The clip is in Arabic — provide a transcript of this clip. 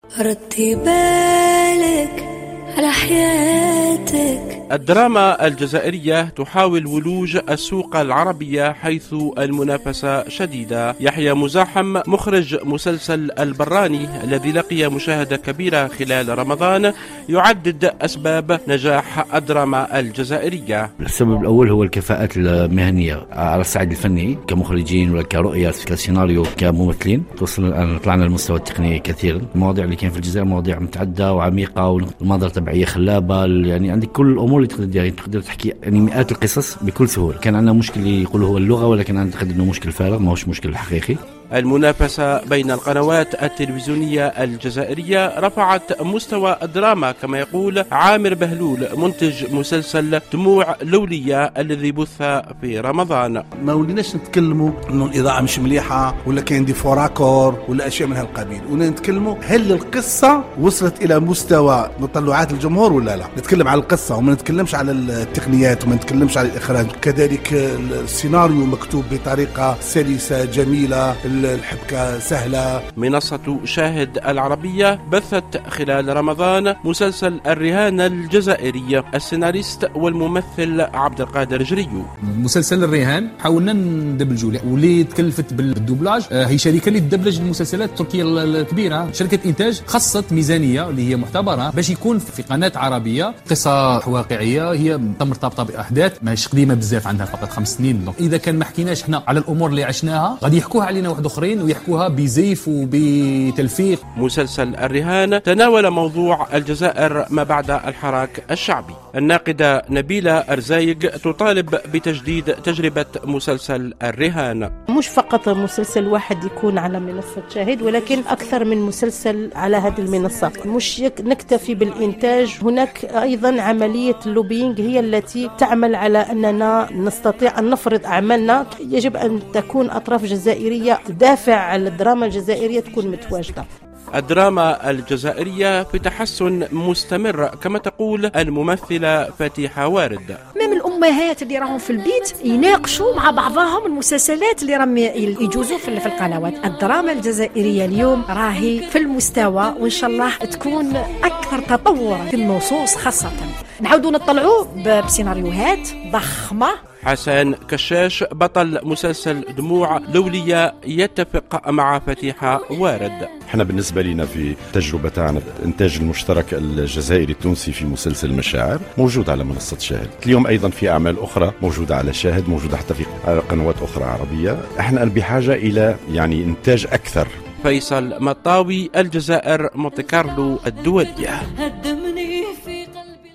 ردي بالك على حياتك. الدراما الجزائرية تحاول ولوج السوق العربية حيث المنافسة شديدة. يحيى مزاحم مخرج مسلسل البراني الذي لقي مشاهدة كبيرة خلال رمضان يعدد أسباب نجاح الدراما الجزائرية. السبب الأول هو الكفاءات المهنية على الصعيد الفني كمخرجين ولا كرؤية كسيناريو كممثلين. توصلنا الآن طلعنا للمستوى التقني كثيرا. المواضيع اللي كان في الجزائر مواضيع متعددة وعميقة والمناظر تبعية خلابة، يعني عندك كل الأمور اللي تقدر تحكي يعني مئات القصص بكل سهولة. كان عندنا مشكل يقولوا هو اللغة، ولكن أعتقد إنه مشكل فارغ، ما هوش مشكل حقيقي. المنافسة بين القنوات التلفزيونية الجزائرية رفعت مستوى الدراما كما يقول عامر بهلول منتج مسلسل دموع لولية الذي بث في رمضان. ما وليناش نتكلموا انه الاضاءة مش مليحة ولا كاين دي فوراكور ولا اشياء من هالقبيل، ونتكلموا هل القصة وصلت الى مستوى مطلعات الجمهور ولا لا. نتكلم على القصة وما نتكلمش على التقنيات وما نتكلمش على الاخراج. كذلك السيناريو مكتوب بطريقة سلسة جميلة، الحبكة سهلة. منصة شاهد العربية بثت خلال رمضان مسلسل الرهان الجزائري. السيناريست والممثل عبد القادر جريو. مسلسل الرهان حاولنا ندبلجوا واللي تكلفت بالدوبلاج هي شركة اللي تدبلج المسلسلات التركية الكبيرة، شركة إنتاج خصت ميزانية اللي هي معتبرة باش يكون في قناة عربية قصة واقعية هي مرتبطة بأحداث ماهيش قديمة بزاف، عندها فقط 5 سنين. إذا كان ما حكيناش احنا على الأمور اللي عشناها غادي يحكوها علينا واحد اخرين ويحكوها بزيف وبتلفيق. مسلسل الرهان تناول موضوع الجزائر ما بعد الحراك الشعبي. الناقدة نبيلة أرزايق تطالب بتجديد تجربة مسلسل الرهان. مش فقط مسلسل واحد يكون على منصة شاهد، ولكن أكثر من مسلسل على هذه المنصة. مش نكتفي بالإنتاج، هناك أيضا عملية اللوبينج هي التي تعمل على أننا نستطيع أن نفرض أعمالنا. يجب أن تكون أطراف جزائرية تدافع على الدراما الجزائرية تكون متواجدة. الدراما الجزائرية في تحسن مستمر كما تقول الممثلة فتيحة وارد. من الأمهات اللي راهم في البيت يناقشوا مع بعضهم المسلسلات اللي راهم يجوزوا في القنوات. الدراما الجزائرية اليوم راهي في المستوى، وإن شاء الله تكون أكثر تطورا في النصوص، خاصة نعودوا نطلعوا بسيناريوهات ضخمة. حسن كشاش بطل مسلسل دموع لولية يتفق مع فتيحة وارد. احنا بالنسبة لنا في تجربة تاعنا الانتاج المشترك الجزائري التونسي في مسلسل مشاعر موجود على منصة شاهد. اليوم ايضا في اعمال اخرى موجودة على شاهد، موجودة حتى في قنوات اخرى عربية. احنا بحاجة الى يعني انتاج اكثر. فيصل مطاوي، الجزائر، مونتي كارلو الدولية.